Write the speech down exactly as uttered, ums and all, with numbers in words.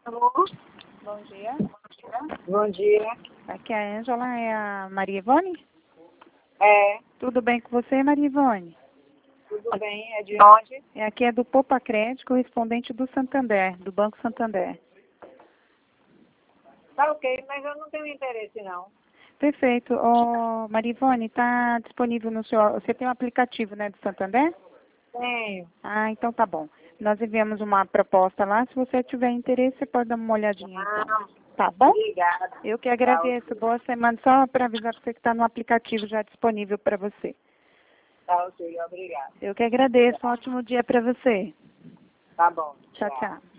Alô? Bom dia. Bom dia. Aqui é a Ângela, é a Maria Ivone? É, Tudo bem com você, Maria Ivone? tudo bem? É de onde? É, aqui é do Poupa Crédito, correspondente do Santander, do Banco Santander. Tá ok, mas eu não tenho interesse não. Perfeito. Ô, Maria Ivone, está disponível no seu... Você tem um aplicativo, né, do Santander? Tenho. Ah, então tá bom. Nós enviamos uma proposta lá. Se você tiver interesse, você pode dar uma olhadinha, então. Não, Tá bom? obrigada. Eu que Tá agradeço. ok, Boa semana. Só para avisar você que está no aplicativo já disponível para você. tá ok, obrigada. Eu que agradeço. Um ótimo dia para você. Tá bom, Tchau, tchau. tchau.